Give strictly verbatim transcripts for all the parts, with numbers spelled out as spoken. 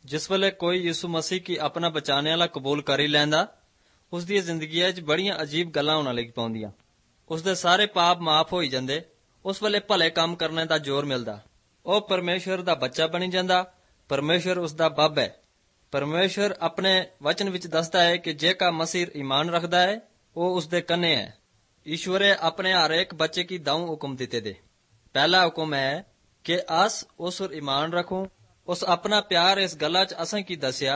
जिस वेले कोई यीशु मसीह की अपना बचाने वाला कबूल कर ही लैंदा उस दी जिंदगी च बड़ियां अजीब गल्लां होने लग पौंदियां। उसदे सारे पाप माफ हो जांदे। उस वेले भले काम करने दा जोर मिलदा। ਉਹ परमेश्वर दा बच्चा बनी ਜਾਂਦਾ। परमेश्वर उसदा बब है। परमेश्वर अपने वचन विच दसदा है कि जेका मसीह ईमान रखदा है वो उसदे कन्ने है। ईश्वर ने अपने हर एक बच्चे की दाऊ हुक्म दिते दे। पहला हुक्म है कि अस उस पर ईमान रखूं। उस अपना प्यार इस गल्ला च असें की दसिया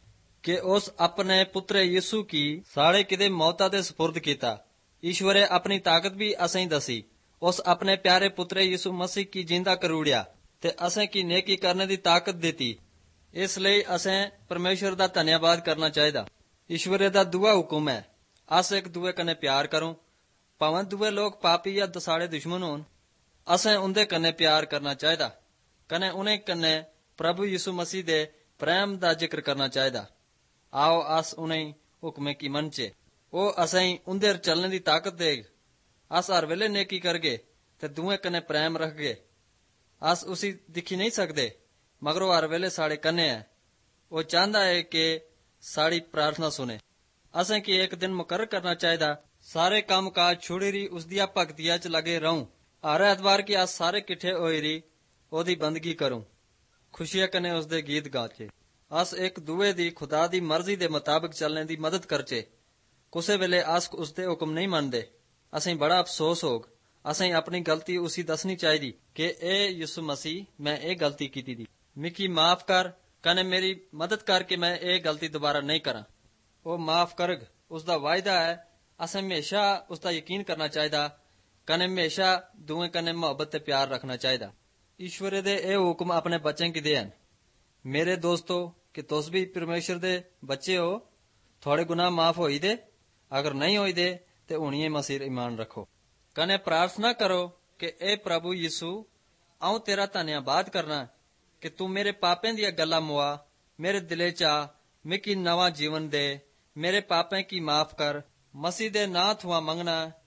कि उस अपने पुत्र यीशु की साढ़े किदे मौता दे सपुर्द कीता। ईश्वर ने अपनी ताकत भी असें दसी। उस अपने प्यारे पुत्र यीशु मसीह की जिंदा करूड़िया ते असें की नेकी करने दी ताकत देती। इसलिए असें परमेश्वर दा धन्यवाद करना चाहिदा। ईश्वर दा दूआ हुक्म है अस एक दूए कन्ने प्यार करूं। भावें दूए लोग पापी या साढ़े दुश्मन होन असें उंदे कन्ने प्यार करना चाहिदा कने उन्हें कन्ने प्रभु यीशु मसीह दे प्रेम दा जिक्र करना चाहिदा। आओ अस उन्हें हुक्में की मनचे। वो असें उंदे चलने दी ताकत देग। अस हर वेले नेकी करगे ते दूए कन्ने प्रेम रखगे। अस उसी दिखी नहीं सकते मगर वो हर वेले साढ़े कन्ने है। वो चाहता है कि साड़ी प्रार्थना सुने। असें की एक दिन मुकर्रर करना चाहिदा सारे काम काज छोड़ी री उस दिया भगतिया च लगे रहूं। हर एतवार की अस सारे किट्ठे होई री ओदी बंदगी करूं। खुशिया कने उसदे गीत गाचे। अस एक दूए दी खुदा दी मर्जी दे मुताबिक चलने दी मदद करचे। कुसे वेले अस उसदे हुक्म नहीं मनदे असें बड़ा अफसोस होग। असें अपनी गलती उसी दसनी चाहिदी कि ए यीशु मसीह मैं ए गलती कीती दी मिकी माफ कर कने मेरी मदद करके मैं ए गलती दोबारा नहीं करा। वो माफ करग। उसदा वायदा है। असें हमेशा उसदा यकीन करना चाहिदा कने हमेशा दूए कने मोहब्बत ते प्यार रखना चाहिदा। ईश्वर दे ए हुक्म अपने बच्चें की दे हन। मेरे दोस्तों कि तुस भी परमेश्वर दे बच्चे हो। थोड़े गुनाह माफ होई दे। अगर नहीं होई दे ते हुणिये मसीह ईमान रखो कने प्रार्थना करो कि ए प्रभु यीशु आऊं तेरा धन्यवाद करना कि तू मेरे पापें दियां गल्लां मुआ मेरे दिले चा मिकी नवा जीवन दे। मेरे पापें की माफ कर। मसीह दे नां थुआ मंगना